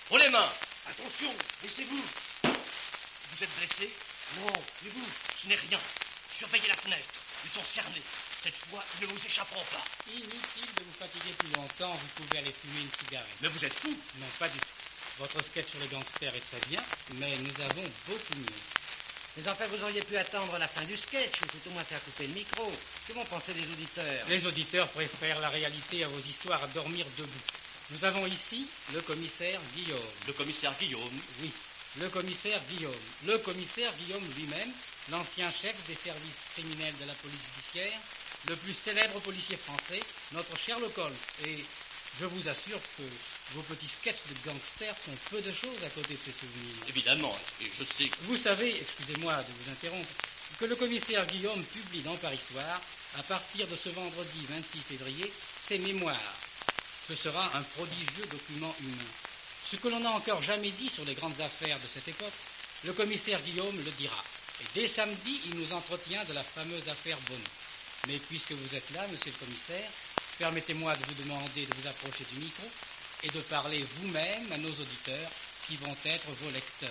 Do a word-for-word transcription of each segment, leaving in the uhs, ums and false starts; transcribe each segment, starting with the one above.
Pour les mains. Attention, laissez-vous. Vous êtes blessé? Non, mais vous? Ce n'est rien. Surveillez la fenêtre. Ils sont cernés. Cette fois, ils ne vous échapperont pas. Inutile de vous fatiguer plus longtemps, vous pouvez aller fumer une cigarette. Mais vous êtes fou? Non, pas du tout. Votre sketch sur les gangsters est très bien, mais nous avons beaucoup mieux. Mais enfin, vous auriez pu attendre la fin du sketch, ou tout au moins faire couper le micro. Que vont penser les auditeurs? Les auditeurs préfèrent la réalité à vos histoires à dormir debout. Nous avons ici le commissaire Guillaume. Le commissaire Guillaume? Oui, le commissaire Guillaume. Le commissaire Guillaume lui-même, l'ancien chef des services criminels de la police judiciaire, le plus célèbre policier français, notre Sherlock Holmes. Et je vous assure que vos petits sketchs de gangsters sont peu de choses à côté de ces souvenirs. Évidemment, et je sais... Vous savez, excusez-moi de vous interrompre, que le commissaire Guillaume publie dans Paris Soir, à partir de ce vendredi vingt-six février, ses mémoires. Ce sera un prodigieux document humain. Ce que l'on n'a encore jamais dit sur les grandes affaires de cette époque, le commissaire Guillaume le dira. Et dès samedi, il nous entretient de la fameuse affaire Bonneau. Mais puisque vous êtes là, monsieur le commissaire, permettez-moi de vous demander de vous approcher du micro et de parler vous-même à nos auditeurs qui vont être vos lecteurs.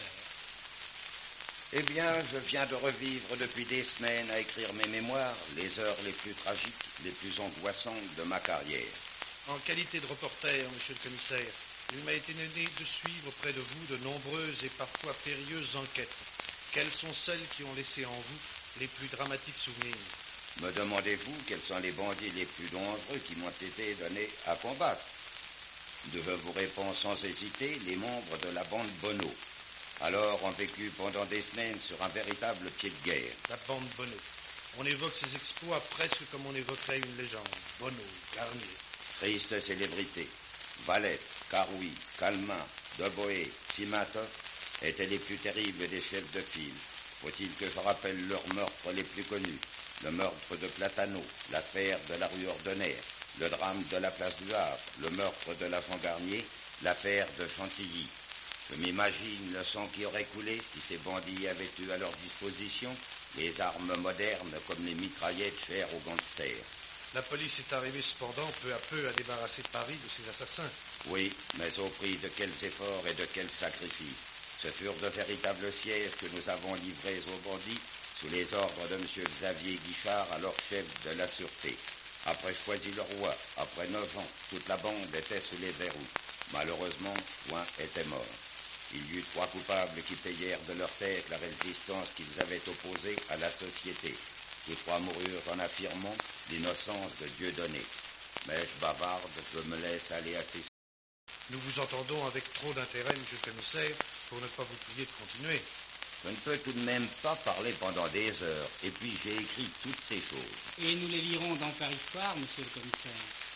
Eh bien, je viens de revivre depuis des semaines à écrire mes mémoires les heures les plus tragiques, les plus angoissantes de ma carrière. En qualité de reporter, monsieur le commissaire, il m'a été donné de suivre près de vous de nombreuses et parfois périlleuses enquêtes. Quelles sont celles qui ont laissé en vous les plus dramatiques souvenirs? Me demandez-vous quels sont les bandits les plus dangereux qui m'ont été donnés à combattre? Je vous réponds sans hésiter, les membres de la bande Bonneau. Alors ont vécu pendant des semaines sur un véritable pied de guerre. La bande Bonneau. On évoque ses exploits presque comme on évoquerait une légende. Bonneau, Garnier. Triste célébrité. Valette, Carouy, Calmin, Deboé, Simatov étaient les plus terribles des chefs de file. Faut-il que je rappelle leurs meurtres les plus connus? Le meurtre de Platano, l'affaire de la rue Ordonnaire, le drame de la place du Havre, le meurtre de l'agent Garnier, l'affaire de Chantilly. Je m'imagine le sang qui aurait coulé si ces bandits avaient eu à leur disposition les armes modernes comme les mitraillettes chères aux gangsters. La police est arrivée cependant peu à peu à débarrasser Paris de ses assassins. Oui, mais au prix de quels efforts et de quels sacrifices. Ce furent de véritables sièges que nous avons livrés aux bandits sous les ordres de M. Xavier Guichard, alors chef de la Sûreté. Après Choisy-le-Roi, après neuf ans, toute la bande était sous les verrous. Malheureusement, Point était mort. Il y eut trois coupables qui payèrent de leur tête la résistance qu'ils avaient opposée à la société. Tous trois moururent en affirmant l'innocence de Dieudonné. Mais je bavarde, je me laisse aller assez. Nous vous entendons avec trop d'intérêt, monsieur le commissaire, pour ne pas vous prier de continuer. Je ne peux tout de même pas parler pendant des heures, et puis j'ai écrit toutes ces choses. Et nous les lirons dans Paris Soir, monsieur le commissaire.